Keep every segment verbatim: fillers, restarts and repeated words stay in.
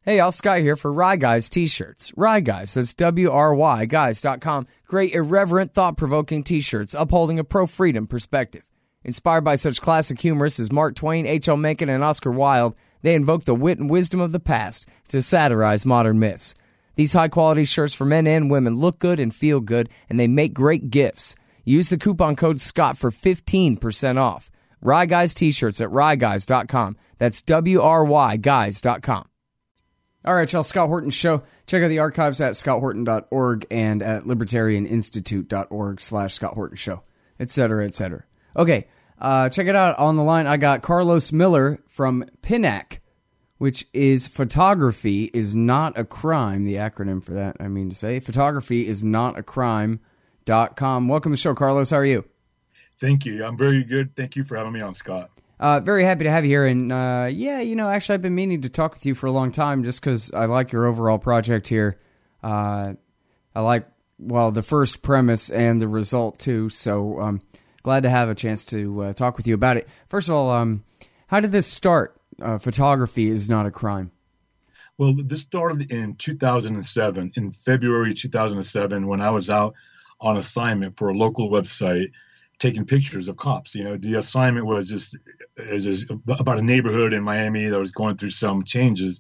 Hey, Al Sky here for Rye Guys t-shirts. Rye Guys, that's W R Y guys dot com. Great, irreverent, thought-provoking t-shirts upholding a pro-freedom perspective. Inspired by such classic humorists as Mark Twain, H L Mencken, and Oscar Wilde, they invoke the wit and wisdom of the past to satirize modern myths. These high-quality shirts for men and women look good and feel good, and they make great gifts. Use the coupon code SCOTT for fifteen percent off. Rye Guys t-shirts at rye guys dot com. That's W R Y guys dot com. All right, y'all, Scott Horton Show. Check out the archives at scott horton dot org and at libertarianinstitute dot org slash Scott Horton Show, et cetera, et cetera. Okay, uh, check it out. On the line, I got Carlos Miller from P N A C, which is Photography is Not a Crime, the acronym for that, I mean to say. Photography is not a crime dot com. Welcome to the show, Carlos. How are you? Thank you. I'm very good. Thank you for having me on, Scott. Uh, very happy to have you here. And uh, yeah, you know, actually, I've been meaning to talk with you for a long time just because I like your overall project here. Uh, I like, well, the first premise and the result, too. So um, glad to have a chance to uh, talk with you about it. First of all, um, how did this start? Uh, photography is not a crime. Well, this started in two thousand seven, in February two thousand seven, when I was out on assignment for a local website taking pictures of cops. You know, the assignment was just, it was just about a neighborhood in Miami that was going through some changes.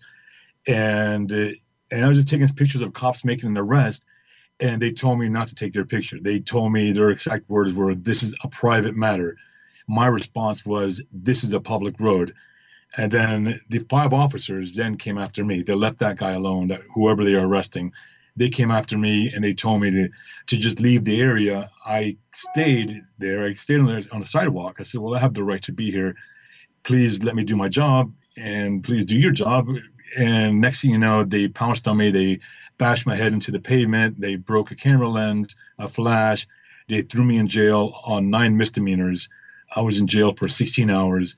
And, uh, and I was just taking pictures of cops making an arrest, and they told me not to take their picture. They told me their exact words were, "This is a private matter." My response was, "This is a public road." And then the five officers then came after me. They left that guy alone, that whoever they are arresting. They came after me and they told me to, to just leave the area. I stayed there. I stayed on the, on the sidewalk. I said, "Well, I have the right to be here. Please let me do my job and please do your job." And next thing you know, they pounced on me. They bashed my head into the pavement. They broke a camera lens, a flash. They threw me in jail on nine misdemeanors. I was in jail for sixteen hours.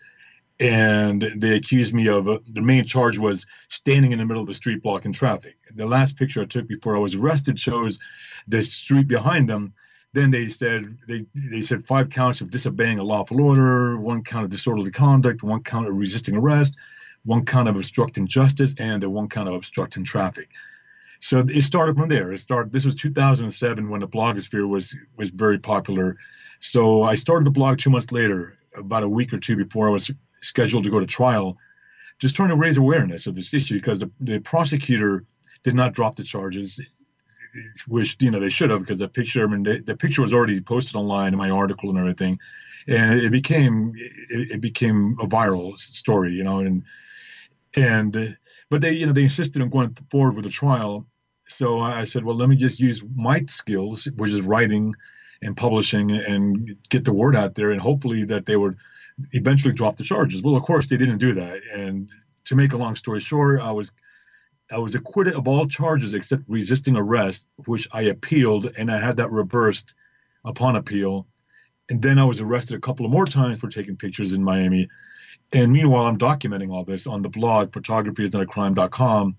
And they accused me of, uh, the main charge was standing in the middle of the street blocking traffic. The last picture I took before I was arrested shows the street behind them. Then they said they they said five counts of disobeying a lawful order, one count of disorderly conduct, one count of resisting arrest, one count of obstructing justice, and the one count of obstructing traffic. So it started from there. It started. This was two thousand seven when the blogosphere was was very popular. So I started the blog two months later, about a week or two before I was scheduled to go to trial, just trying to raise awareness of this issue, because the, the prosecutor did not drop the charges, which, you know, they should have, because the picture, I mean, the, the picture was already posted online in my article and everything, and it became it, it became a viral story, you know, and and uh, but they, you know, they insisted on going forward with the trial. So I said, well, let me just use my skills, which is writing and publishing, and get the word out there, and hopefully that they would eventually drop the charges. Well, of course, they didn't do that. And to make a long story short, I was I was acquitted of all charges except resisting arrest, which I appealed, and I had that reversed upon appeal. And then I was arrested a couple of more times for taking pictures in Miami. And meanwhile, I'm documenting all this on the blog, photography is not a crime dot com.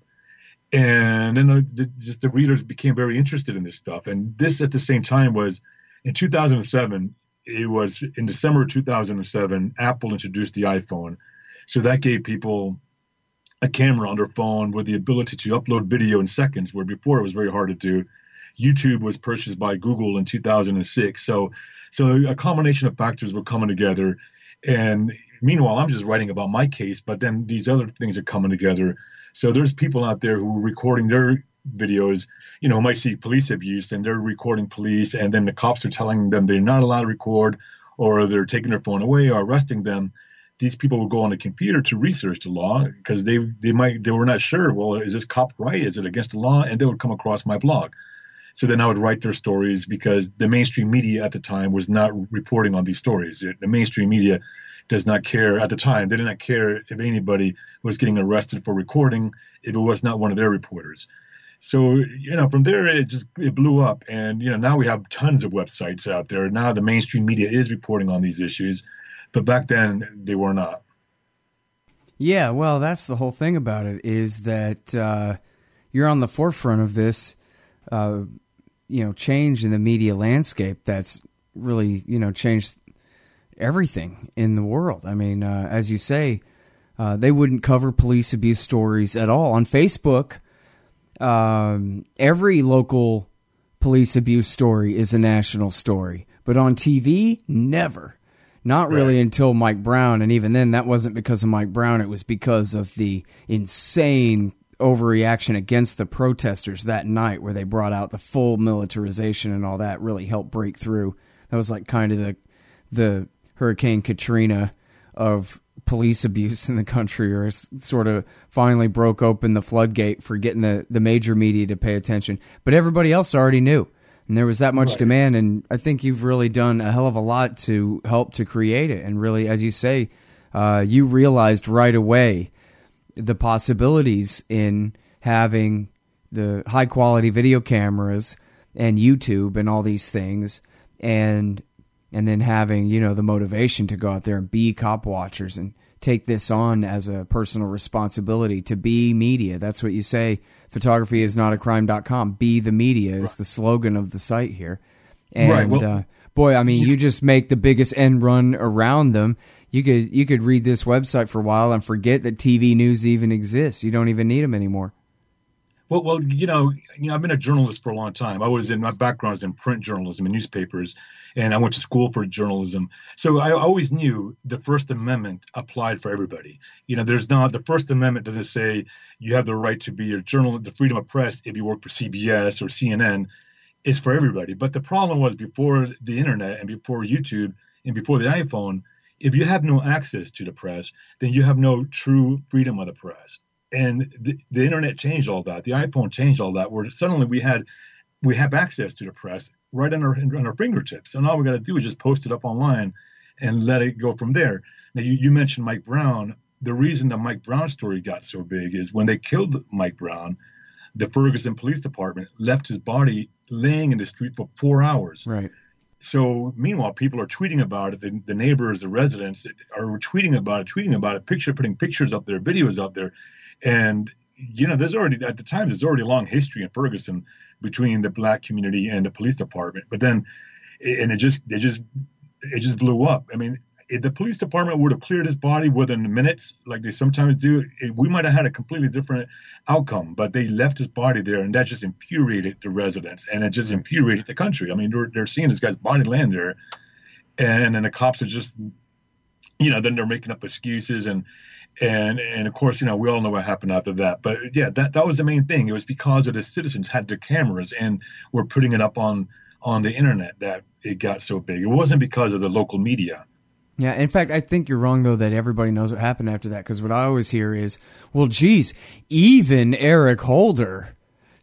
And then the, just the readers became very interested in this stuff. And this, at the same time, was in two thousand seven. It was in December two thousand seven, Apple introduced the iPhone. So that gave people a camera on their phone with the ability to upload video in seconds, where before it was very hard to do. YouTube was purchased by Google in two thousand six. So, so a combination of factors were coming together. And meanwhile, I'm just writing about my case, but then these other things are coming together. So there's people out there who are recording their videos, you know, might see police abuse, and they're recording police, and then the cops are telling them they're not allowed to record, or they're taking their phone away or arresting them. These people will go on the computer to research the law, because they they might they were not sure, well, is this cop right? Is it against the law? And they would come across my blog. So then I would write their stories, because the mainstream media at the time was not reporting on these stories. The mainstream media does not care at the time. They did not care if anybody was getting arrested for recording if it was not one of their reporters. So, you know, from there, it just it blew up. And, you know, now we have tons of websites out there. Now the mainstream media is reporting on these issues. But back then, they were not. Yeah, well, that's the whole thing about it, is that uh, you're on the forefront of this, uh, you know, change in the media landscape that's really, you know, changed everything in the world. I mean, uh, as you say, Uh, they wouldn't cover police abuse stories at all. On Facebook, um, every local police abuse story is a national story. But on T V, never. Not really right. until Mike Brown. And even then, that wasn't because of Mike Brown. It was because of the insane overreaction against the protesters that night where they brought out the full militarization and all that really helped break through. That was like kind of the the Hurricane Katrina of police abuse in the country, or sort of finally broke open the floodgate for getting the, the major media to pay attention. But everybody else already knew. And there was that much right. demand, and I think you've really done a hell of a lot to help to create it. And really, as you say, uh, you realized right away the possibilities in having the high-quality video cameras and YouTube and all these things, and and then having, you know, the motivation to go out there and be cop watchers and take this on as a personal responsibility to be media. That's what you say. Photography is not a crime dot com. Be the media is the slogan of the site here. And right. well, uh, boy, I mean, you just make the biggest end run around them. You could you could read this website for a while and forget that T V news even exists. You don't even need them anymore. Well, well, you know, you know, I've been a journalist for a long time. I was in my background is in print journalism and newspapers, and I went to school for journalism. So I always knew the First Amendment applied for everybody. You know, there's not the First Amendment doesn't say you have the right to be a journalist, the freedom of press if you work for C B S or C N N. It's for everybody. But the problem was before the internet and before YouTube and before the iPhone, if you have no access to the press, then you have no true freedom of the press. And the, the internet changed all that. The iPhone changed all that. Where suddenly we had we have access to the press right on our on our fingertips, and all we got to do is just post it up online and let it go from there. Now you, you mentioned Mike Brown. The reason the Mike Brown story got so big is when they killed Mike Brown, the Ferguson Police Department left his body laying in the street for four hours. Right. So meanwhile, people are tweeting about it. The, the neighbors, the residents are tweeting about it, tweeting about it, picture putting pictures up there, videos up there. And, you know, there's already at the time, there's already a long history in Ferguson between the black community and the police department. But then and it just it just it just blew up. I mean, if the police department would have cleared his body within minutes, like they sometimes do, it, we might have had a completely different outcome. But they left his body there, and that just infuriated the residents, and it just infuriated the country. I mean, they're, they're seeing this guy's body laying there, and then the cops are just, you know, then they're making up excuses, and and and of course, you know, we all know what happened after that. But yeah, that that was the main thing. It was because of the citizens had their cameras and were putting it up on on the internet that it got so big. It wasn't because of the local media. Yeah, in fact, I think you're wrong, though, that everybody knows what happened after that, because what I always hear is, well, geez, even Eric Holder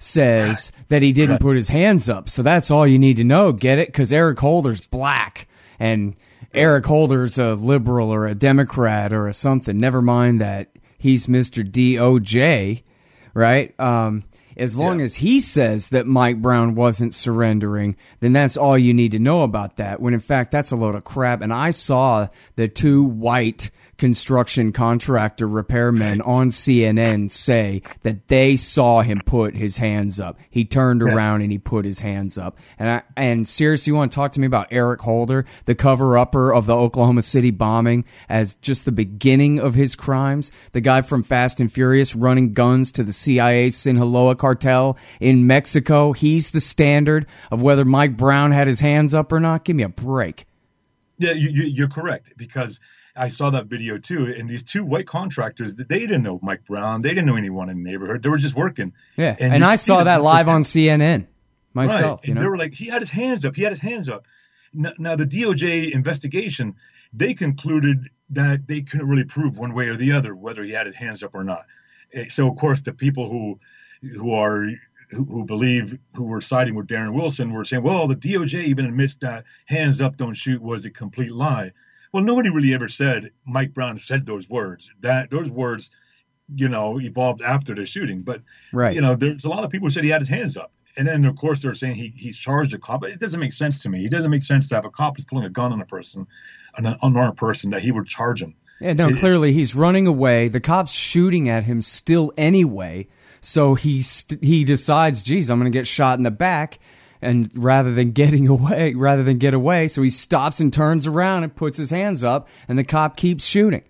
says that he didn't put his hands up, so that's all you need to know, get it? Because Eric Holder's black, and Eric Holder's a liberal or a Democrat or a something. Never mind that he's Mister D O J, right? Um, as long yeah. as he says that Mike Brown wasn't surrendering, then that's all you need to know about that, when in fact that's a load of crap. And I saw the two white construction contractor repairmen on C N N say that they saw him put his hands up. He turned around and he put his hands up. And I, and seriously, you want to talk to me about Eric Holder, the cover-upper of the Oklahoma City bombing, as just the beginning of his crimes? The guy from Fast and Furious running guns to the C I A Sinaloa cartel in Mexico. He's the standard of whether Mike Brown had his hands up or not. Give me a break. Yeah, you, you, you're correct, because I saw that video too, and these two white contractors, they didn't know Mike Brown. They didn't know anyone in the neighborhood. They were just working. Yeah, and, and I saw that live on C N N myself. Right. You and know? They were like, he had his hands up. He had his hands up. Now, now, the D O J investigation, they concluded that they couldn't really prove one way or the other whether he had his hands up or not. So, of course, the people who who are who, who believe, who were siding with Darren Wilson, were saying, well, the D O J even admits that hands up, don't shoot was a complete lie. Well, nobody really ever said Mike Brown said those words. That those words, you know, evolved after the shooting. But, right. you know, there's a lot of people who said he had his hands up. And then, of course, they're saying he, he charged a cop. But it doesn't make sense to me. It doesn't make sense to have a cop who's pulling a gun on a person, an unarmed person, that he would charge him. Yeah, no, it, clearly he's running away. The cop's shooting at him still anyway. So he, st- he decides, geez, I'm going to get shot in the back. And rather than getting away, rather than get away, so he stops and turns around and puts his hands up, and the cop keeps shooting.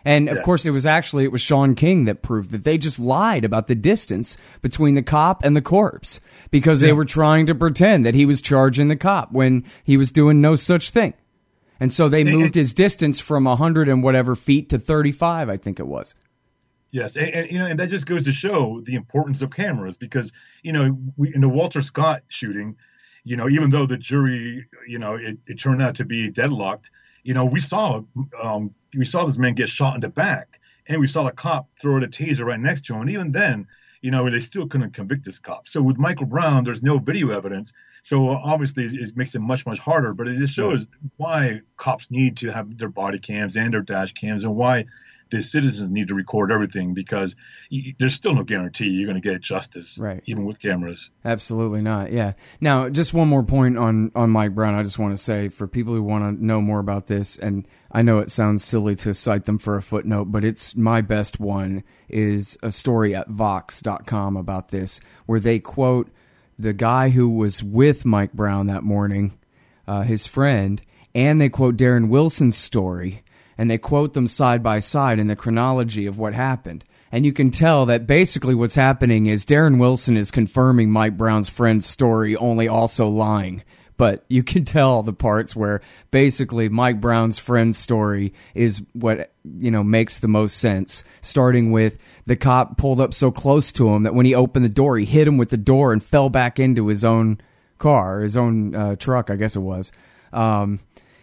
And of Yes. course, it was actually, it was Sean King that proved that they just lied about the distance between the cop and the corpse because they Yeah. were trying to pretend that he was charging the cop when he was doing no such thing. And so they moved his distance from a hundred and whatever feet to thirty-five, I think it was. Yes, and, and you know, and that just goes to show the importance of cameras because you know, we in the Walter Scott shooting, you know, even though the jury, you know, it, it turned out to be deadlocked, you know, we saw um, we saw this man get shot in the back, and we saw the cop throw the taser right next to him, and even then, you know, they still couldn't convict this cop. So with Michael Brown, there's no video evidence, so obviously it makes it much much harder. But it just shows why cops need to have their body cams and their dash cams, and why the citizens need to record everything because y- there's still no guarantee you're going to get justice, Right. even with cameras. Absolutely not. Yeah. Now, just one more point on, on Mike Brown. I just want to say for people who want to know more about this, and I know it sounds silly to cite them for a footnote, but it's my best one is a story at vox dot com about this, where they quote the guy who was with Mike Brown that morning, uh, his friend, and they quote Darren Wilson's story, and they quote them side by side in the chronology of what happened. And you can tell that basically what's happening is Darren Wilson is confirming Mike Brown's friend's story, only also lying. But you can tell the parts where basically Mike Brown's friend's story is what, you know, makes the most sense. Starting with the cop pulled up so close to him that when he opened the door, he hit him with the door and fell back into his own car, his own uh, truck, I guess it was. Um,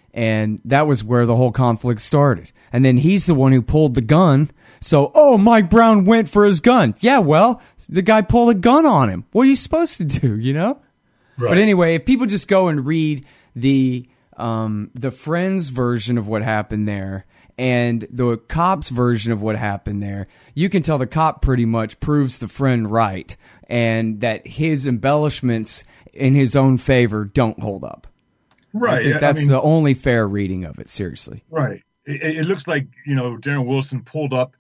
and that was where the whole conflict started. And then he's the one who pulled the gun. So, oh, Mike Brown went for his gun. Yeah, well, the guy pulled a gun on him. What are you supposed to do, you know? Right. But anyway, if people just go and read the um, the friend's version of what happened there and the cop's version of what happened there, you can tell the cop pretty much proves the friend right and that his embellishments in his own favor don't hold up. Right. I think I that's mean, the only fair reading of it, seriously. Right. It, it looks like, you know, Darren Wilson pulled up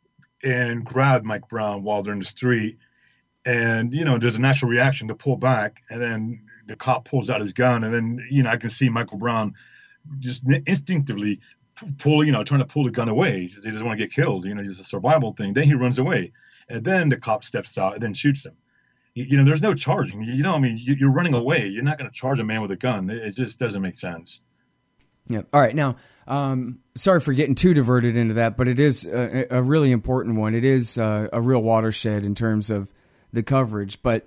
and grabbed Mike Brown while they're in the street. And, you know, there's a natural reaction to pull back. And then the cop pulls out his gun. And then, you know, I can see Michael Brown just instinctively pull, you know, trying to pull the gun away. He doesn't want to get killed. You know, it's a survival thing. Then he runs away. And then the cop steps out and then shoots him. You, you know, there's no charging. You know, I mean, you, you're running away. You're not going to charge a man with a gun. It, it just doesn't make sense. Yeah. All right. Now, um, sorry for getting too diverted into that, but it is a, a really important one. It is uh, a real watershed in terms of the coverage. But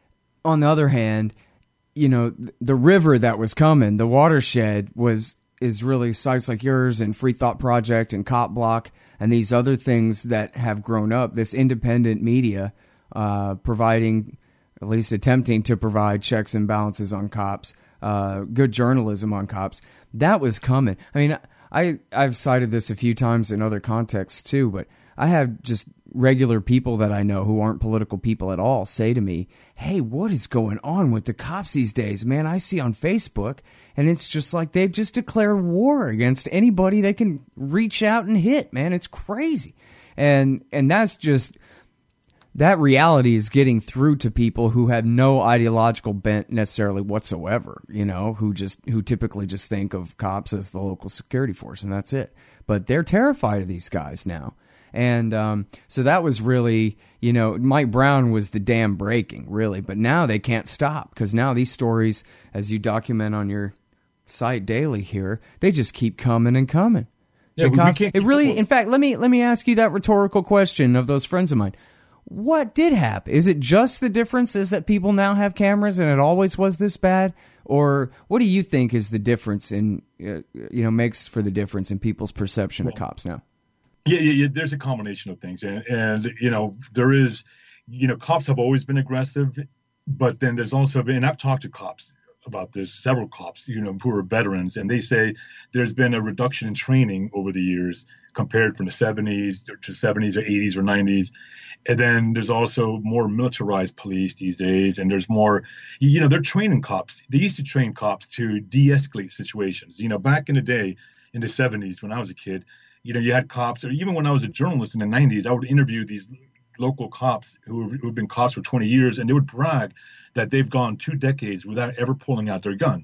on the other hand, you know, the river that was coming, the watershed was is really sites like yours and Free Thought Project and Cop Block and these other things that have grown up, this independent media uh, providing, at least attempting to provide checks and balances on cops, uh, good journalism on cops. That was coming. I mean, I, I've cited this a few times in other contexts too, but I have just regular people that I know who aren't political people at all say to me, hey, what is going on with the cops these days? Man, I see on Facebook, and it's just like they've just declared war against anybody they can reach out and hit, man. It's crazy. And and that's just, that reality is getting through to people who have no ideological bent necessarily whatsoever, you know, who just who typically just think of cops as the local security force, and that's it. But they're terrified of these guys now. And um, so that was really, you know, Mike Brown was the dam breaking, really. But now they can't stop because now these stories, as you document on your site daily here, they just keep coming and coming. Yeah, The we, cops- we can't it keep really, up. in fact, let me let me ask you that rhetorical question of those friends of mine. What did happen? Is it just the difference is that people now have cameras and it always was this bad? Or what do you think is the difference in, uh, you know, makes for the difference in people's perception of cops now? Yeah, yeah, yeah. There's a combination of things, and, and you know, there is, you know, cops have always been aggressive, but then there's also been, and I've talked to cops about this, several cops, you know, who are veterans, and they say there's been a reduction in training over the years compared from the seventies to seventies or eighties or nineties. And then there's also more militarized police these days, and there's more, you know, they're training cops. They used to train cops to de-escalate situations. You know, back in the day, in the seventies, when I was a kid, you know, you had cops, or even when I was a journalist in the nineties, I would interview these local cops who who have been cops for twenty years, and they would brag that they've gone two decades without ever pulling out their gun.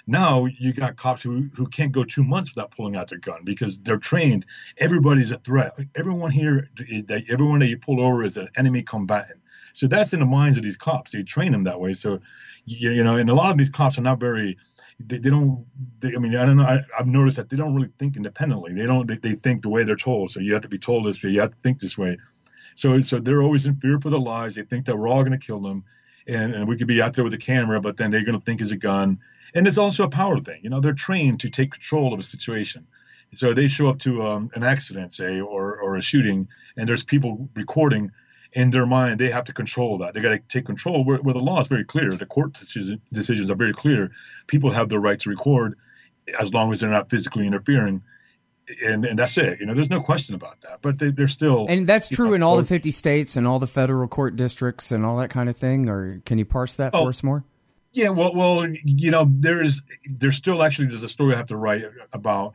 Now you got cops who, who can't go two months without pulling out their gun because they're trained. Everybody's a threat. Everyone here, everyone that you pull over is an enemy combatant. So that's in the minds of these cops. They train them that way. So, you, you know, and a lot of these cops are not very, they, they don't, they, I mean, I don't know. I, I've noticed that they don't really think independently. They don't, they, they think the way they're told. So you have to be told this way. You have to think this way. So, so they're always in fear for their lives. They think that we're all going to kill them. And, and we could be out there with a camera, but then they're going to think it's a gun. And it's also a power thing. You know, they're trained to take control of a situation. So they show up to um, an accident, say, or, or a shooting, and there's people recording. In their mind, they have to control that. They got to take control where, where the law is very clear. The court decision, decisions are very clear. People have the right to record as long as they're not physically interfering. And and that's it. You know, there's no question about that. But they, they're still. And that's true know, in all the fifty states and all the federal court districts and all that kind of thing? Or can you parse that oh, for us more? Yeah, well, well, you know, there's there's still actually there's a story I have to write about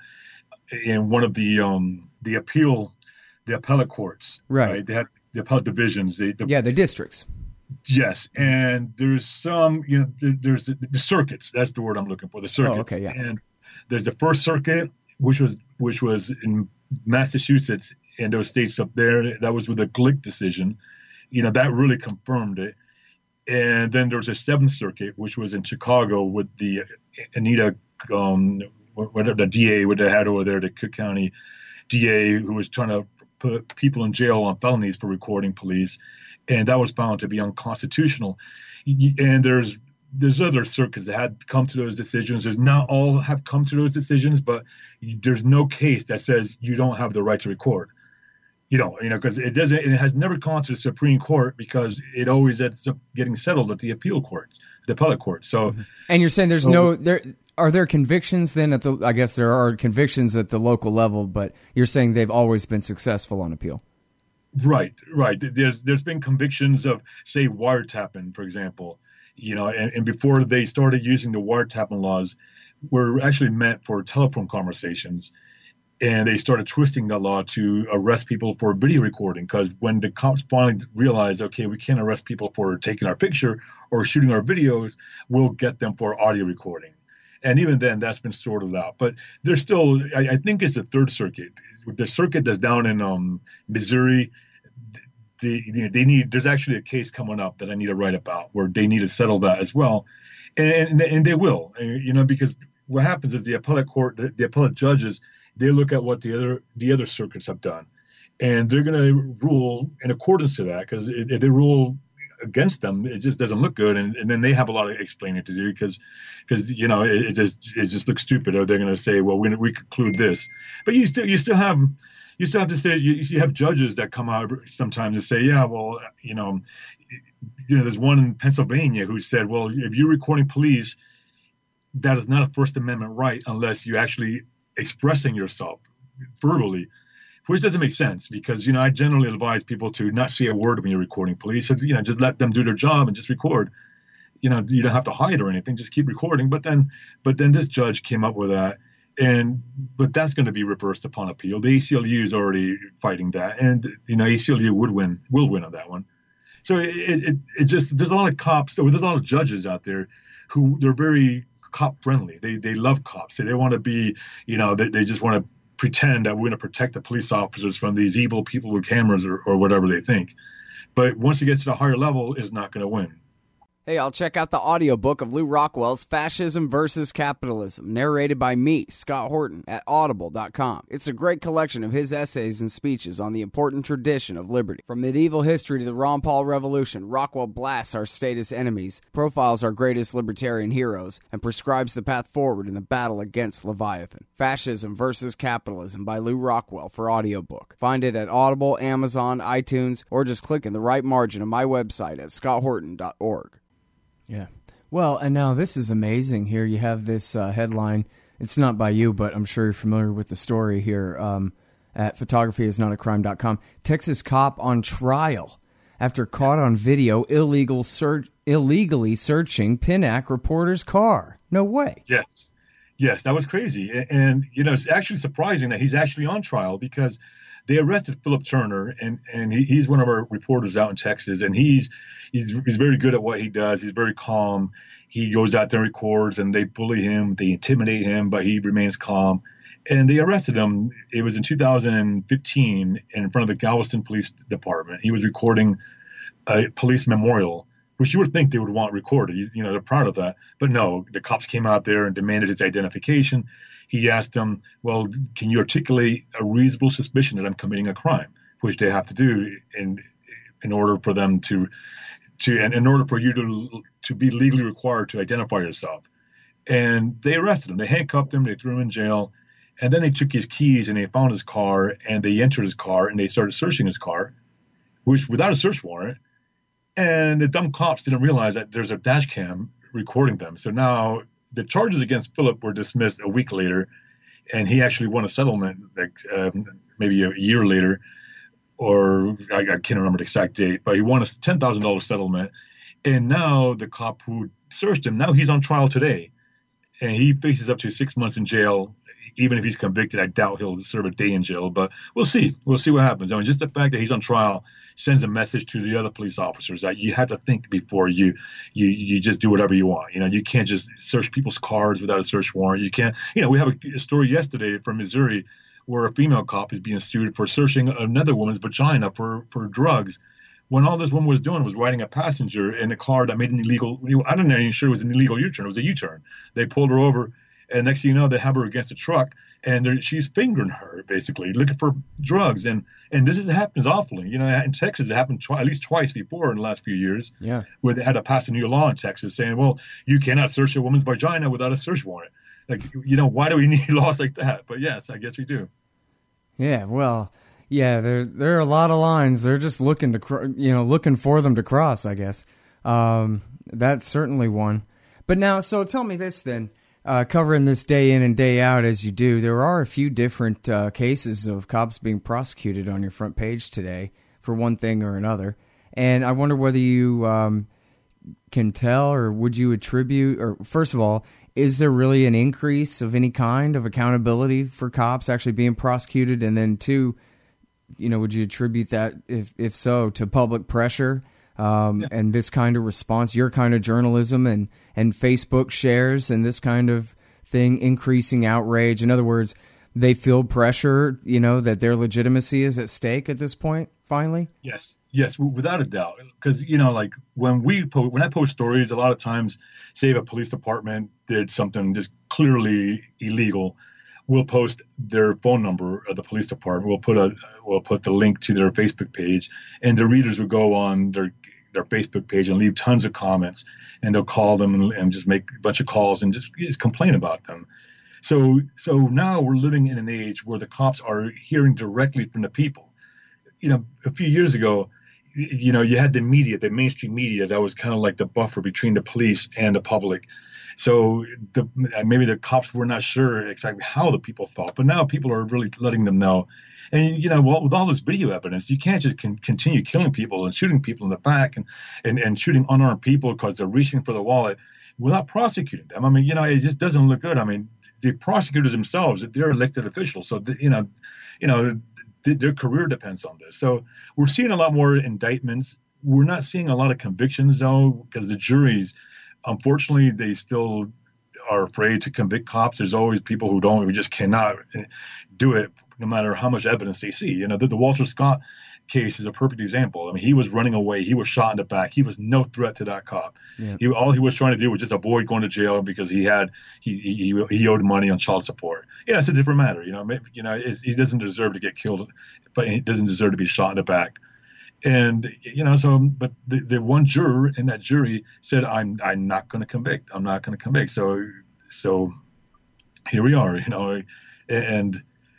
in one of the um the appeal, the appellate courts. Right. right? They had the appellate divisions. They, the, yeah, the districts. Yes, and there's some, you know, there, there's the, the circuits. That's the word I'm looking for. The circuits. Oh, okay, yeah. And there's the First Circuit, which was which was in Massachusetts and those states up there. That was with the Glick decision. You know, that really confirmed it. And then there was a Seventh Circuit, which was in Chicago with the Anita, um, whatever the D A what they had over there, the Cook County D A, who was trying to put people in jail on felonies for recording police. And that was found to be unconstitutional. And there's there's other circuits that had come to those decisions. There's not all have come to those decisions, but there's no case that says you don't have the right to record. You know, you know, because it doesn't. It has never gone to the Supreme Court because it always ends up getting settled at the appeal courts, the appellate court. So, and you're saying there's so, no there. Are there convictions then at the? I guess there are convictions at the local level, but you're saying they've always been successful on appeal. Right, right. There's there's been convictions of, say, wiretapping, for example, you know, and, and before they started using the wiretapping laws, were actually meant for telephone conversations, and they started twisting the law to arrest people for video recording. Because when the cops finally realized, okay, we can't arrest people for taking our picture or shooting our videos, we'll get them for audio recording. And even then, that's been sorted out. But there's still, I, I think it's the Third Circuit. The circuit that's down in um, Missouri, they, they need, there's actually a case coming up that I need to write about where they need to settle that as well. And, and, and they will, you know, because what happens is the appellate court, the, the appellate judges, they look at what the other the other circuits have done. And they're going to rule in accordance to that, because if they rule against them, it just doesn't look good, and, and then they have a lot of explaining to do because because you know it, it just it just looks stupid. Or they're going to say, well, we we conclude this, but you still you still have you still have to say you, you have judges that come out sometimes and say, yeah, well, you know, you know, there's one in Pennsylvania who said, well, if you're recording police, that is not a First Amendment right unless you actually expressing yourself verbally. Which doesn't make sense because, you know, I generally advise people to not say a word when you're recording police. So, you know, just let them do their job and just record. You know, you don't have to hide or anything. Just keep recording. But then but then this judge came up with that. And but that's going to be reversed upon appeal. The A C L U is already fighting that. And, you know, A C L U would win, will win on that one. So it, it, it just there's a lot of cops, or there's a lot of judges out there who they're very cop friendly. They they love cops. They want to be, you know, they, they just want to pretend that we're going to protect the police officers from these evil people with cameras or, or whatever they think. But once it gets to the higher level, it's not going to win. Hey, I'll check out the audiobook of Lew Rockwell's Fascism versus Capitalism, narrated by me, Scott Horton, at audible dot com. It's a great collection of his essays and speeches on the important tradition of liberty. From medieval history to the Ron Paul Revolution, Rockwell blasts our statist enemies, profiles our greatest libertarian heroes, and prescribes the path forward in the battle against Leviathan. Fascism versus Capitalism by Lew Rockwell for audiobook. Find it at Audible, Amazon, iTunes, or just click in the right margin of my website at scott horton dot org. Yeah. Well, and now this is amazing. Here you have this uh, headline. It's not by you, but I'm sure you're familiar with the story here um, at photography is not a crime dot com. Texas cop on trial after caught on video illegal search, illegally searching Pinnack reporter's car. No way. Yes. Yes, that was crazy. And, and, you know, it's actually surprising that he's actually on trial because they arrested Philip Turner, and and he, he's one of our reporters out in Texas, and he's he's he's very good at what he does. He's very calm. He goes out there and records, and they bully him, they intimidate him, but he remains calm. And they arrested him. It was in two thousand fifteen in front of the Galveston Police Department. He was recording a police memorial, which you would think they would want recorded. You, you know, they're proud of that. But no, the cops came out there and demanded his identification. He asked them, well, can you articulate a reasonable suspicion that I'm committing a crime, which they have to do in in order for them to to and in order for you to to be legally required to identify yourself. And they arrested him. They handcuffed him. They threw him in jail. And then they took his keys and they found his car and they entered his car and they started searching his car, which without a search warrant. And the dumb cops didn't realize that there's a dash cam recording them. So now the charges against Philip were dismissed a week later, and he actually won a settlement like um, maybe a year later, or I, I can't remember the exact date, but he won a ten thousand dollars settlement. And now the cop who searched him, now he's on trial today. And he faces up to six months in jail. Even if he's convicted, I doubt he'll serve a day in jail. But we'll see. We'll see what happens. I mean, just the fact that he's on trial sends a message to the other police officers that you have to think before you you you just do whatever you want. You know, you can't just search people's cars without a search warrant. You can't. You know, we have a, a story yesterday from Missouri where a female cop is being sued for searching another woman's vagina for for drugs, when all this woman was doing was riding a passenger in a car that made an illegal, I don't know, even sure it was an illegal U-turn. It was a U-turn. They pulled her over, and next thing you know, they have her against a truck, and she's fingering her, basically, looking for drugs. And and this is, happens often. You know, in Texas, it happened twi- at least twice before in the last few years, yeah, where they had to pass a new law in Texas saying, well, you cannot search a woman's vagina without a search warrant. Like, you know, why do we need laws like that? But yes, I guess we do. Yeah, well... Yeah, there there are a lot of lines. They're just looking to, you know, looking for them to cross, I guess. Um, that's certainly one. But now, so tell me this then, uh, covering this day in and day out as you do, there are a few different uh, cases of cops being prosecuted on your front page today for one thing or another. And I wonder whether you um, can tell, or would you attribute, or first of all, is there really an increase of any kind of accountability for cops actually being prosecuted? And then two, you know, would you attribute that, if if so, to public pressure um, yeah. and this kind of response, your kind of journalism and, and Facebook shares and this kind of thing, increasing outrage? In other words, they feel pressure, you know, that their legitimacy is at stake at this point, finally? Yes, yes, without a doubt. Because, you know, like when we po- when I post stories, a lot of times, say if a police department did something just clearly illegal, we'll post their phone number of the police department. We'll put a we'll put the link to their Facebook page, and the readers will go on their their Facebook page and leave tons of comments, and they'll call them and, and just make a bunch of calls and just, just complain about them. So so now we're living in an age where the cops are hearing directly from the people. You know, a few years ago, you know, you had the media, the mainstream media, that was kind of like the buffer between the police and the public. So the, maybe the cops were not sure exactly how the people felt, but now people are really letting them know. And, you know, well, with all this video evidence, you can't just con- continue killing people and shooting people in the back and, and, and shooting unarmed people because they're reaching for the wallet without prosecuting them. I mean, you know, it just doesn't look good. I mean, the prosecutors themselves, they're elected officials. So, you know, you know, th- their career depends on this. So we're seeing a lot more indictments. We're not seeing a lot of convictions, though, because the juries, unfortunately, they still are afraid to convict cops. There's always people who don't, who just cannot do it, no matter how much evidence they see. You know, the, the Walter Scott case is a perfect example. I mean, he was running away. He was shot in the back. He was no threat to that cop. Yeah. He, all he was trying to do was just avoid going to jail because he had he he, he owed money on child support. Yeah, it's a different matter. You know, maybe, you know, he doesn't deserve to get killed, but he doesn't deserve to be shot in the back. And, you know, so, but the, the one juror in that jury said, I'm, I'm not going to convict. I'm not going to convict. So, so here we are, you know, and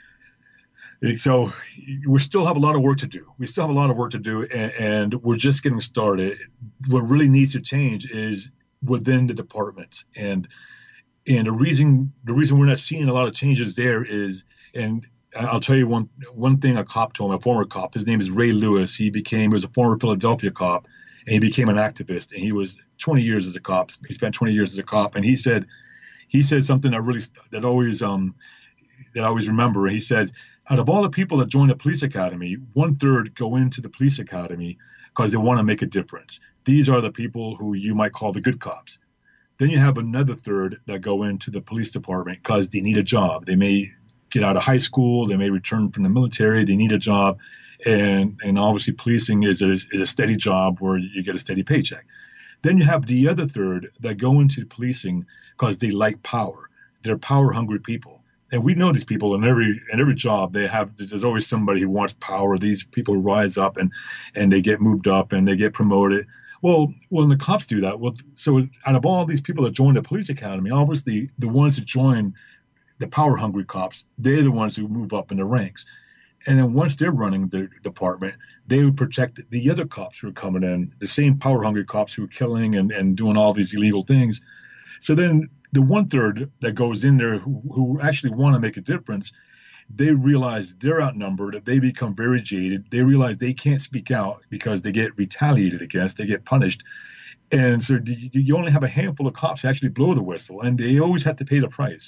so we still have a lot of work to do. We still have a lot of work to do, and, and we're just getting started. What really needs to change is within the department. And, and the reason, the reason we're not seeing a lot of changes there is, and I'll tell you one one thing a cop told me, a former cop. His name is Ray Lewis. He became, he was a former Philadelphia cop, and he became an activist. And he was twenty years as a cop. He spent twenty years as a cop. And he said, he said something that really, that always um that I always remember. He said, out of all the people that join the police academy, one third go into the police academy because they want to make a difference. These are the people who you might call the good cops. Then you have another third that go into the police department because they need a job. They may get out of high school. They may return from the military. They need a job. And, and obviously policing is a, is a steady job where you get a steady paycheck. Then you have the other third that go into policing because they like power. They're power-hungry people. And we know these people in every in every job. They have there's always somebody who wants power. These people rise up and, and they get moved up and they get promoted. Well, when the cops do that, well, so out of all these people that join the police academy, obviously the ones that join the power-hungry cops, they're the ones who move up in the ranks. And then once they're running the department, they would protect the other cops who are coming in, the same power-hungry cops who are killing and, and doing all these illegal things. So then the one third that goes in there who, who actually want to make a difference, they realize they're outnumbered. They become very jaded. They realize they can't speak out because they get retaliated against. They get punished. And so you only have a handful of cops who actually blow the whistle, and they always have to pay the price.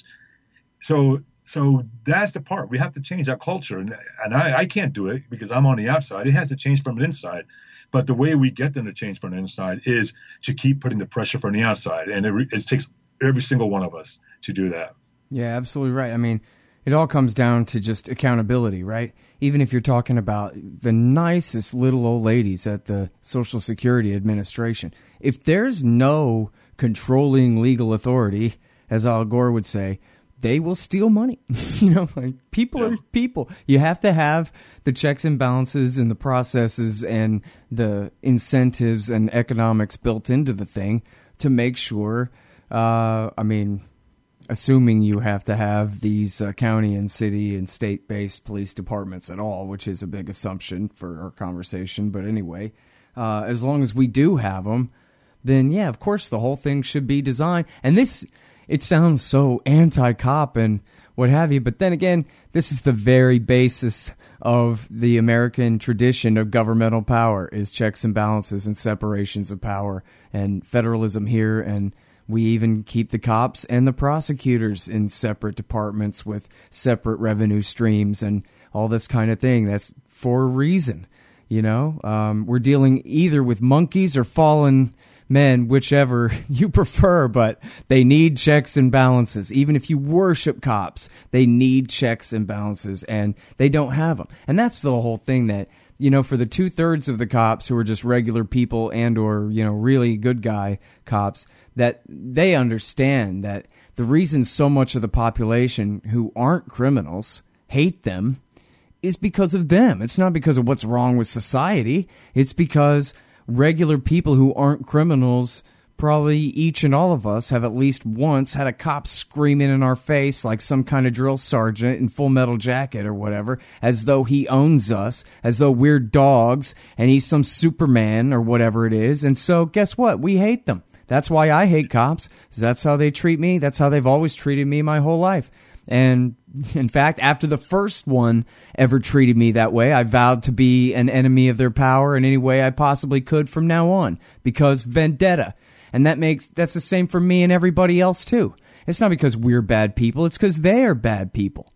So so that's the part. We have to change that culture. And, and I, I can't do it because I'm on the outside. It has to change from the inside. But the way we get them to change from the inside is to keep putting the pressure from the outside. And it, it takes every single one of us to do that. Yeah, absolutely right. I mean, it all comes down to just accountability, right? Even if you're talking about the nicest little old ladies at the Social Security Administration, if there's no controlling legal authority, as Al Gore would say, they will steal money. You know, like people yeah. are people. You have to have the checks and balances and the processes and the incentives and economics built into the thing to make sure, uh, I mean, assuming you have to have these uh, county and city and state-based police departments at all, which is a big assumption for our conversation. But anyway, uh, as long as we do have them, then yeah, of course, the whole thing should be designed. And this, it sounds so anti-cop and what have you. But then again, this is the very basis of the American tradition of governmental power is checks and balances and separations of power and federalism here. And we even keep the cops and the prosecutors in separate departments with separate revenue streams and all this kind of thing. That's for a reason. You know, um, we're dealing either with monkeys or fallen men, whichever you prefer, but they need checks and balances. Even if you worship cops, they need checks and balances, and they don't have them. And that's the whole thing that, you know, for the two thirds of the cops who are just regular people and or, you know, really good guy cops, that they understand that the reason so much of the population who aren't criminals hate them is because of them. It's not because of what's wrong with society. It's because regular people who aren't criminals, probably each and all of us have at least once had a cop screaming in our face like some kind of drill sergeant in Full Metal Jacket or whatever, as though he owns us, as though we're dogs and he's some Superman or whatever it is. And so guess what? We hate them. That's why I hate cops. That's how they treat me. That's how they've always treated me my whole life. And in fact, after the first one ever treated me that way, I vowed to be an enemy of their power in any way I possibly could from now on, because vendetta. And that makes that's the same for me and everybody else too. It's not because we're bad people; it's because they are bad people.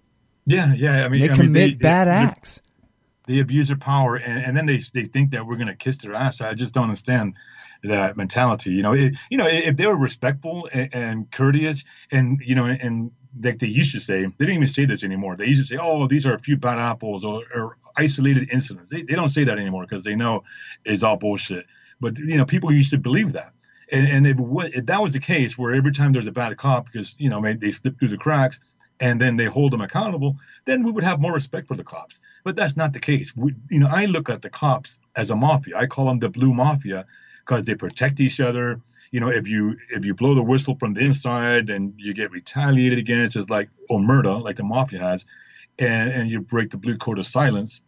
Yeah, yeah. I mean, they I commit mean, they, bad they, acts. They abuse their power, and, and then they they think that we're going to kiss their ass. I just don't understand that mentality. You know, it, you know, if they were respectful and, and courteous, and you know, and like they used to say, they don't even say this anymore. They used to say, "Oh, these are a few bad apples or, or isolated incidents." They, they don't say that anymore because they know it's all bullshit. But you know, people used to believe that, and, and if, if that was the case, where every time there's a bad cop, because you know they slip through the cracks, and then they hold them accountable, then we would have more respect for the cops. But that's not the case. We, you know, I look at the cops as a mafia. I call them the blue mafia because they protect each other. You know, if you if you blow the whistle from the inside and you get retaliated against, it's like omerta, like the mafia has, and, and you break the blue code of silence.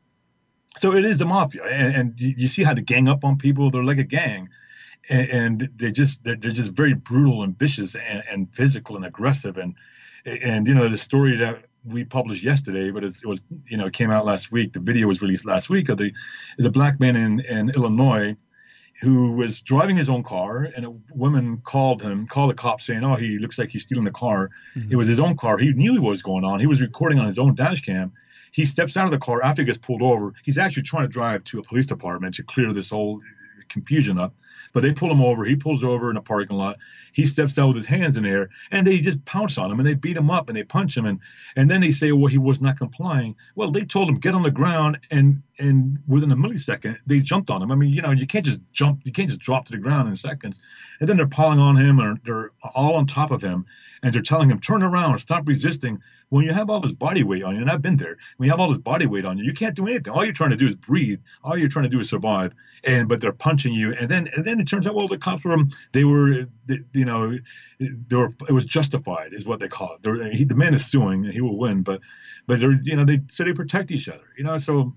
So it is the mafia, and, and you see how they gang up on people. They're like a gang, and, and they just they're, they're just very brutal and vicious and, and physical and aggressive. And and you know the story that we published yesterday, but it was you know it came out last week. The video was released last week of the the black man in, in Illinois who was driving his own car, and a woman called him, called the cops saying, oh, he looks like he's stealing the car. Mm-hmm. It was his own car. He knew what was going on. He was recording on his own dash cam. He steps out of the car after he gets pulled over. He's actually trying to drive to a police department to clear this whole confusion up. But they pull him over. He pulls over in a parking lot. He steps out with his hands in the air, and they just pounce on him, and they beat him up, and they punch him. And, and then they say, well, he was not complying. Well, they told him, get on the ground, and and within a millisecond, they jumped on him. I mean, you know, you can't just jump. You can't just drop to the ground in seconds. And then they're piling on him, and they're all on top of him. And they're telling him, turn around, stop resisting. When you have all this body weight on you, and I've been there, when you have all this body weight on you, you can't do anything. All you're trying to do is breathe. All you're trying to do is survive. And but they're punching you, and then and then it turns out, well, the cops were, they were, they, you know, they were, it was justified, is what they call it. They're, he, the man is suing, and he will win, but but they're, you know, they so they protect each other, you know. So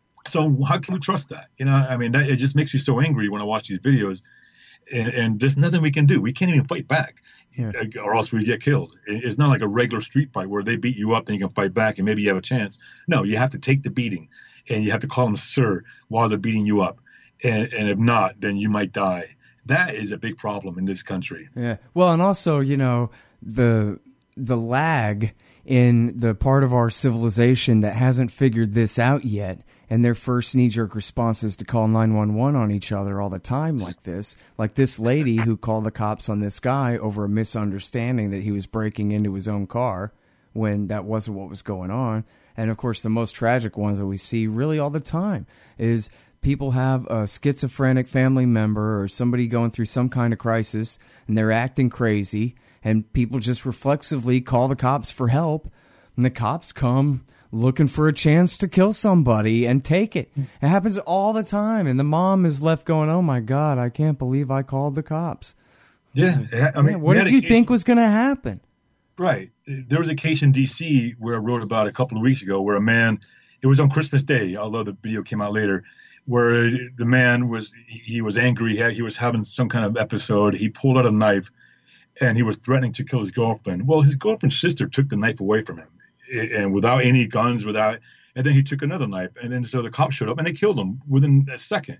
so how can we trust that? You know, I mean, that, it just makes me so angry when I watch these videos. And, and there's nothing we can do. We can't even fight back, yeah. or else we get killed. It's not like a regular street fight where they beat you up and you can fight back and maybe you have a chance. No, you have to take the beating, and you have to call them sir while they're beating you up. And, and if not, then you might die. That is a big problem in this country. Yeah. Well, and also, you know, the the lag in the part of our civilization that hasn't figured this out yet, and their first knee-jerk response is to call nine one one on each other all the time like this. Like this lady who called the cops on this guy over a misunderstanding that he was breaking into his own car when that wasn't what was going on. And, of course, the most tragic ones that we see really all the time is people have a schizophrenic family member or somebody going through some kind of crisis, and they're acting crazy, and people just reflexively call the cops for help, and the cops come looking for a chance to kill somebody and take it. It happens all the time, and the mom is left going, oh, my God, I can't believe I called the cops. Yeah. I mean, yeah, what did you case, think was going to happen? Right. There was a case in D C where I wrote about a couple of weeks ago where a man, it was on Christmas Day, although the video came out later, where the man was, he was angry. He, had, he was having some kind of episode. He pulled out a knife, and he was threatening to kill his girlfriend. Well, his girlfriend's sister took the knife away from him, and without any guns, without, and then he took another knife, and then so the cops showed up and they killed him within a second.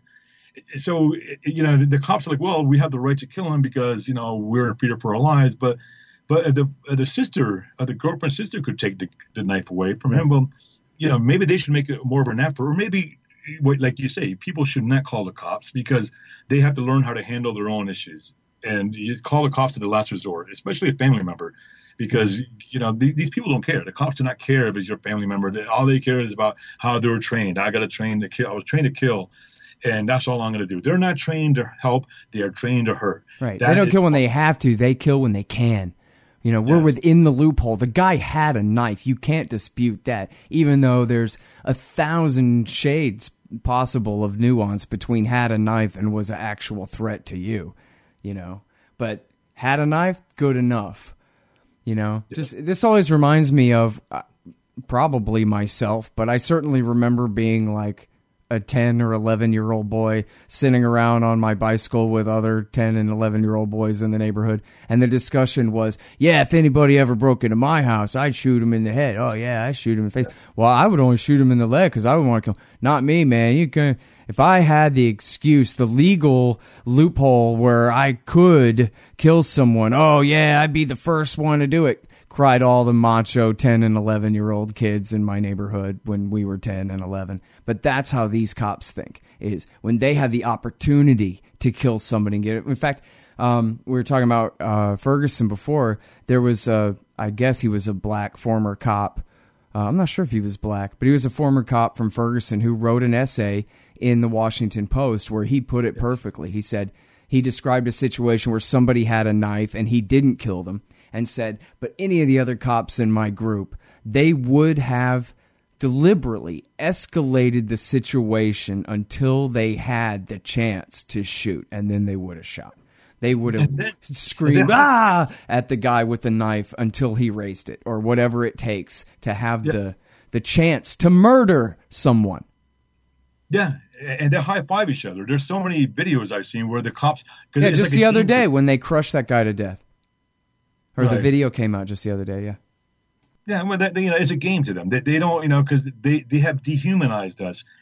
So, you know, the, the cops are like, well, we have the right to kill him because, you know, we're in fear for our lives. But, but the the sister, uh, the girlfriend's sister could take the, the knife away from him. Well, you know, maybe they should make it more of an effort, or maybe, like you say, people should not call the cops because they have to learn how to handle their own issues. And you call the cops at the last resort, especially a family member. Because, you know, th- these people don't care. The cops do not care if it's your family member. They, all they care is about how they were trained. I got to train to kill. I was trained to kill, and that's all I'm going to do. They're not trained to help. They are trained to hurt. Right. That they don't is- kill when they have to. They kill when they can. You know, we're Yes. within the loophole. The guy had a knife. You can't dispute that, even though there's a thousand shades possible of nuance between had a knife and was an actual threat to you, you know. But had a knife, good enough. You know, just this always reminds me of uh, probably myself, but I certainly remember being like a ten or eleven year old boy sitting around on my bicycle with other ten and eleven year old boys in the neighborhood. And the discussion was, yeah, if anybody ever broke into my house, I'd shoot him in the head. Oh, yeah, I shoot him in the face. Well, I would only shoot him in the leg because I would want to kill. Not me, man. You can. If I had the excuse, the legal loophole where I could kill someone, oh, yeah, I'd be the first one to do it, cried all the macho ten and eleven-year-old kids in my neighborhood when we were ten and eleven. But that's how these cops think, is when they have the opportunity to kill somebody and get it. In fact, um, we were talking about uh, Ferguson before. There was, a, I guess he was a black former cop. Uh, I'm not sure if he was black, but he was a former cop from Ferguson who wrote an essay in the Washington Post where he put it perfectly. He said he described a situation where somebody had a knife and he didn't kill them, and said, but any of the other cops in my group, they would have deliberately escalated the situation until they had the chance to shoot, and then they would have shot. They would have screamed ah at the guy with the knife until he raised it, or whatever it takes to have yeah. the the chance to murder someone. Yeah, and they high five each other. There's so many videos I've seen where the cops. Yeah, just like the other day when they crushed that guy to death, or right. the video came out just the other day. Yeah. Yeah, well, that, you know, it's a game to them. They, they don't, you know, because they, they have dehumanized us.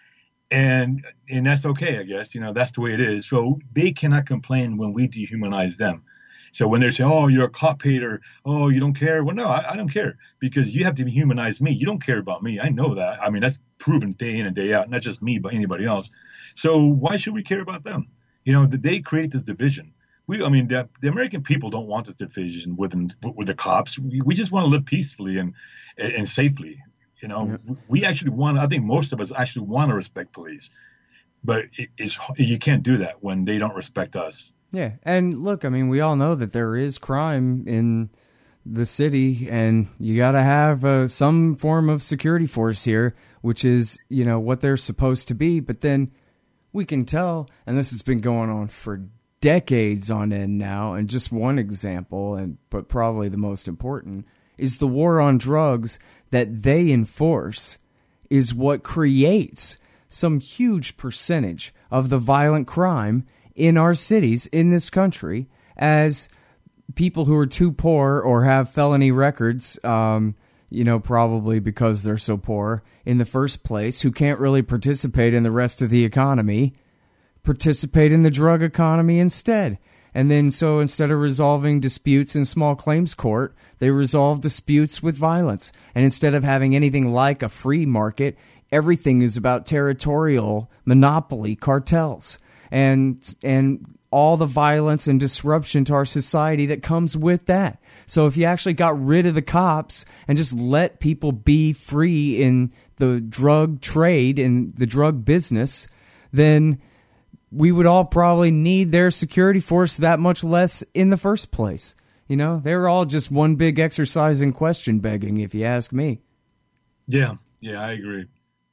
and and that's okay, I guess. You know, that's the way it is. So they cannot complain when we dehumanize them. So when they say, "Oh, you're a cop hater," "Oh, you don't care," well, no, I, I don't care, because you have to humanize me. You don't care about me. I know that. I mean, that's proven day in and day out, not just me, but anybody else. So why should we care about them? You know, they create this division. We, I mean, the, the American people don't want this division with with the cops. We, we just want to live peacefully and and safely. You know, yeah. We actually want. I think most of us actually want to respect police, but it, it's you can't do that when they don't respect us. Yeah, and look, I mean, we all know that there is crime in the city, and you got to have uh, some form of security force here, which is, you know, what they're supposed to be. But then we can tell, and this has been going on for decades on end now, and just one example, and but probably the most important, is the war on drugs that they enforce is what creates some huge percentage of the violent crime in our cities, in this country, as people who are too poor or have felony records, um, you know, probably because they're so poor in the first place, who can't really participate in the rest of the economy, participate in the drug economy instead. And then so instead of resolving disputes in small claims court, they resolve disputes with violence. And instead of having anything like a free market, everything is about territorial monopoly cartels. And and all the violence and disruption to our society that comes with that. So if you actually got rid of the cops and just let people be free in the drug trade and the drug business, then we would all probably need their security force that much less in the first place. You know, they're all just one big exercise in question begging, if you ask me. Yeah, yeah, I agree.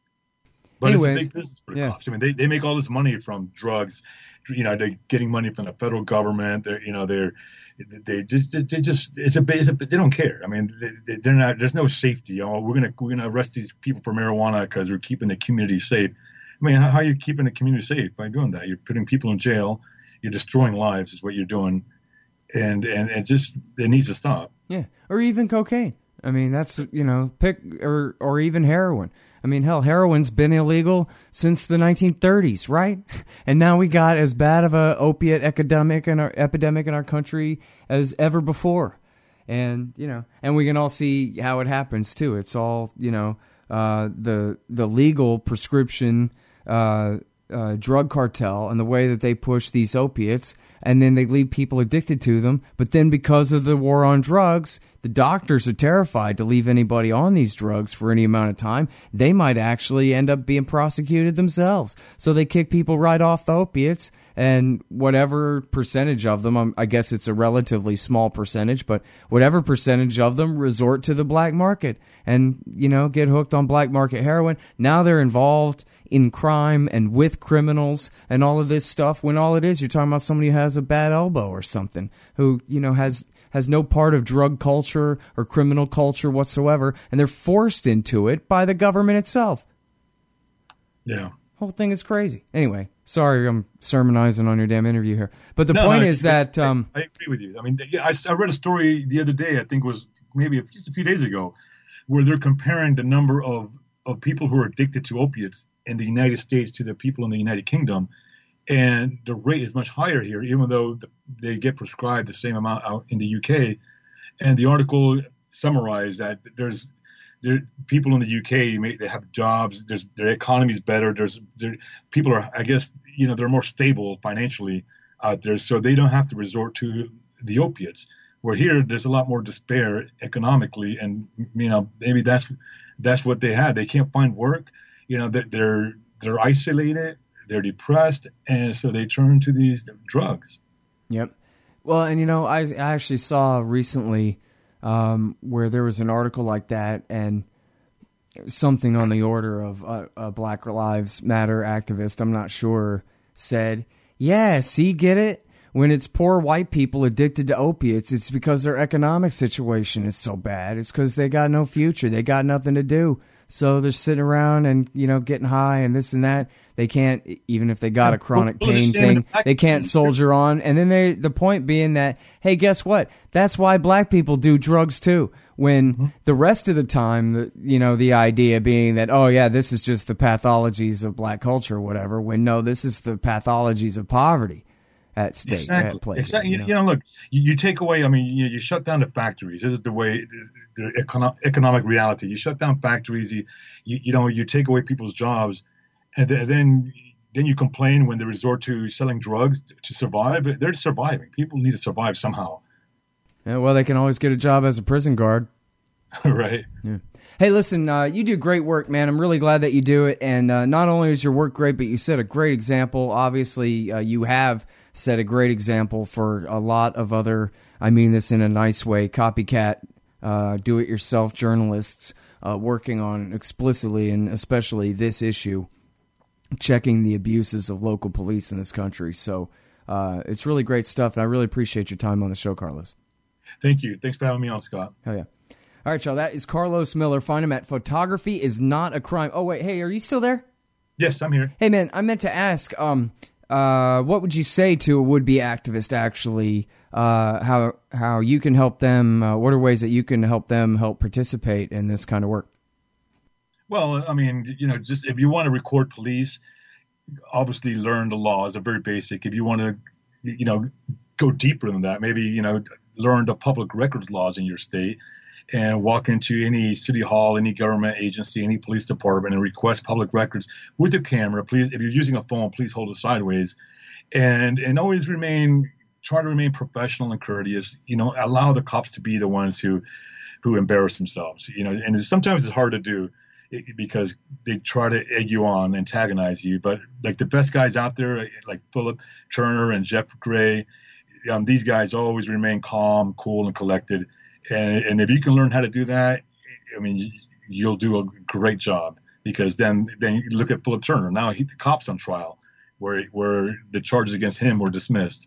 But Anyways, it's a big business for the yeah. cops. I mean, they, they make all this money from drugs. You know, they're getting money from the federal government. They're, you know, they're, they just, they just, it's a, it's a they don't care. I mean, they, they're not, there's no safety. Oh, we're going to, we're going to arrest these people for marijuana because we're keeping the community safe. I mean, how, how are you keeping the community safe by doing that? You're putting people in jail. You're destroying lives is what you're doing. And, and it just, it needs to stop. Yeah. Or even cocaine. I mean, that's, you know, pick, or, or even heroin. I mean, hell, heroin's been illegal since the nineteen thirties, right? And now we got as bad of a opiate epidemic in our epidemic in our country as ever before. And, you know, and we can all see how it happens too. It's all, you know, uh, the the legal prescription uh, uh, drug cartel and the way that they push these opiates, and then they leave people addicted to them. But then because of the war on drugs, the doctors are terrified to leave anybody on these drugs for any amount of time. They might actually end up being prosecuted themselves. So they kick people right off the opiates, and whatever percentage of them, I guess it's a relatively small percentage, but whatever percentage of them resort to the black market and, you know, get hooked on black market heroin. Now they're involved in crime and with criminals and all of this stuff, when all it is, you're talking about somebody who has a bad elbow or something, who, you know, has has no part of drug culture or criminal culture whatsoever, and they're forced into it by the government itself. Yeah. Whole thing is crazy. Anyway, sorry I'm sermonizing on your damn interview here. But the no, point no, is I, that... Um, I, I agree with you. I mean, yeah, I, I read a story the other day, I think it was maybe a, just a few days ago, where they're comparing the number of, of people who are addicted to opiates in the United States to the people in the United Kingdom. And the rate is much higher here, even though the, they get prescribed the same amount out in the U K. And the article summarized that there's there people in the U K, they have jobs, there's their economy is better. There's there, people are, I guess, you know, they're more stable financially out there, so they don't have to resort to the opiates. Where here, there's a lot more despair economically, and you know, maybe that's that's what they had. They can't find work. You know, they're they're, they're isolated. They're depressed, and so they turn to these drugs. Yep. Well, and you know, I, I actually saw recently um, where there was an article like that, and something on the order of a, a Black Lives Matter activist, I'm not sure, said, yeah, see, get it? When it's poor white people addicted to opiates, it's because their economic situation is so bad. It's because they got no future. They got nothing to do. So they're sitting around and, you know, getting high and this and that. They can't, even if they got a chronic pain thing, they can't soldier on. And then they, the point being that, hey, guess what? That's why black people do drugs too. When mm-hmm. the rest of the time, the, you know, the idea being that, oh yeah, this is just the pathologies of black culture or whatever. When no, this is the pathologies of poverty at stake. Exactly. At play, exactly. You know? you know, look, you, you take away, I mean, you, you shut down the factories. This is the way, the, the econo- economic reality. You shut down factories, you, you, you know, you take away people's jobs, and th- then then you complain when they resort to selling drugs to survive. They're surviving. People need to survive somehow. Yeah, well, they can always get a job as a prison guard. Right. Yeah. Hey, listen, uh, you do great work, man. I'm really glad that you do it. And uh, not only is your work great, but you set a great example. Obviously, uh, you have set a great example for a lot of other, I mean this in a nice way, copycat, uh, do-it-yourself journalists uh, working on explicitly and especially this issue, checking the abuses of local police in this country. So uh, it's really great stuff, and I really appreciate your time on the show, Carlos. Thank you. Thanks for having me on, Scott. Hell yeah. All right, y'all, that is Carlos Miller. Find him at Photography Is Not a Crime. Oh, wait, hey, are you still there? Yes, I'm here. Hey, man, I meant to ask, um, uh, what would you say to a would-be activist, actually, uh, how how you can help them, uh, what are ways that you can help them help participate in this kind of work? Well, I mean, you know, just if you want to record police, obviously learn the laws are very basic. If you want to, you know, go deeper than that, maybe, you know, learn the public records laws in your state and walk into any city hall, any government agency, any police department and request public records with your camera. Please, if you're using a phone, please hold it sideways and, and always remain, try to remain professional and courteous, you know, allow the cops to be the ones who, who embarrass themselves, you know, and sometimes it's hard to do because they try to egg you on, antagonize you. But like the best guys out there, like Philip Turner and Jeff Gray, um, these guys always remain calm, cool, and collected. And, and if you can learn how to do that, I mean, you'll do a great job because then then you look at Philip Turner. Now he, the cop's on trial where where the charges against him were dismissed.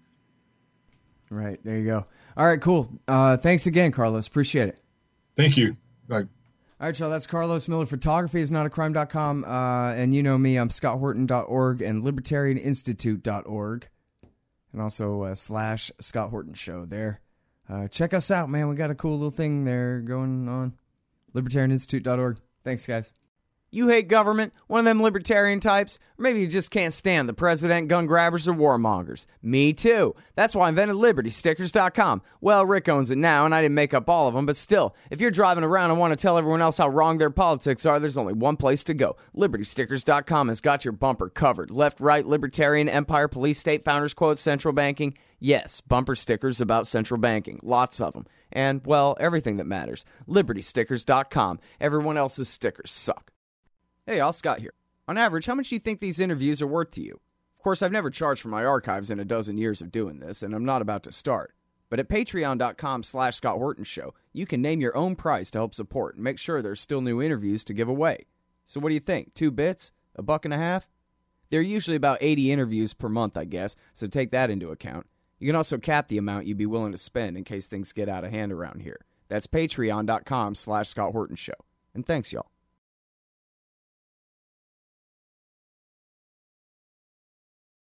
Right. There you go. All right, cool. Uh, thanks again, Carlos. Appreciate it. Thank you. Bye. All right, y'all, that's Carlos Miller. Photography is not a crime dot com. Uh, and you know me, I'm scott horton dot org and libertarian institute dot org. And also uh, slash Scott Horton Show there. Uh, check us out, man. We got a cool little thing there going on. libertarian institute dot org. Thanks, guys. You hate government? One of them libertarian types? Or maybe you just can't stand the president, gun grabbers, or warmongers. Me too. That's why I invented liberty stickers dot com. Well, Rick owns it now, and I didn't make up all of them, but still, if you're driving around and want to tell everyone else how wrong their politics are, there's only one place to go. liberty stickers dot com has got your bumper covered. Left, right, libertarian, empire, police, state, founders quote, central banking. Yes, bumper stickers about central banking. Lots of them. And, well, everything that matters. liberty stickers dot com. Everyone else's stickers suck. Hey, all, Scott here. On average, how much do you think these interviews are worth to you? Of course, I've never charged for my archives in a dozen years of doing this, and I'm not about to start. But at patreon dot com slash Scott Horton Show, you can name your own price to help support and make sure there's still new interviews to give away. So what do you think? Two bits? A buck and a half? There are usually about eighty interviews per month, I guess, so take that into account. You can also cap the amount you'd be willing to spend in case things get out of hand around here. That's patreon dot com slash Scott Horton Show. And thanks, y'all.